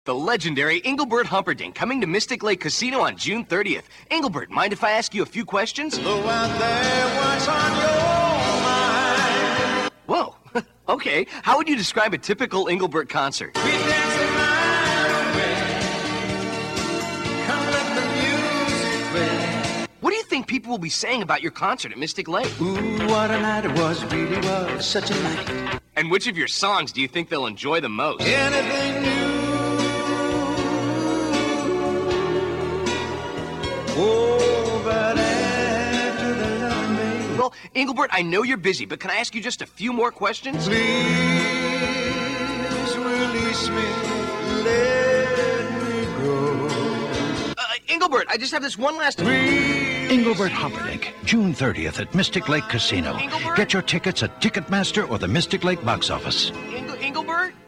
the legendary Engelbert Humperdinck, coming to Mystic Lake Casino on June 30th. Engelbert, mind if I ask you a few questions? Go out there, what's on your mind? Whoa. Okay. How would you describe a typical Engelbert concert? We dance the night away. Come let the music play. What do you think people will be saying about your concert at Mystic Lake? Ooh, what a night it was, really was such a night. And which of your songs do you think they'll enjoy the most? Anything new? Oh, but after the loving, baby. Well, Engelbert, I know you're busy, but can I ask you just a few more questions? Please release me, let me go. Engelbert, I just have this one last... Engelbert Humperdinck, June 30th at Mystic Lake Casino. Engelbert? Get your tickets at Ticketmaster or the Mystic Lake box office. Engelbert?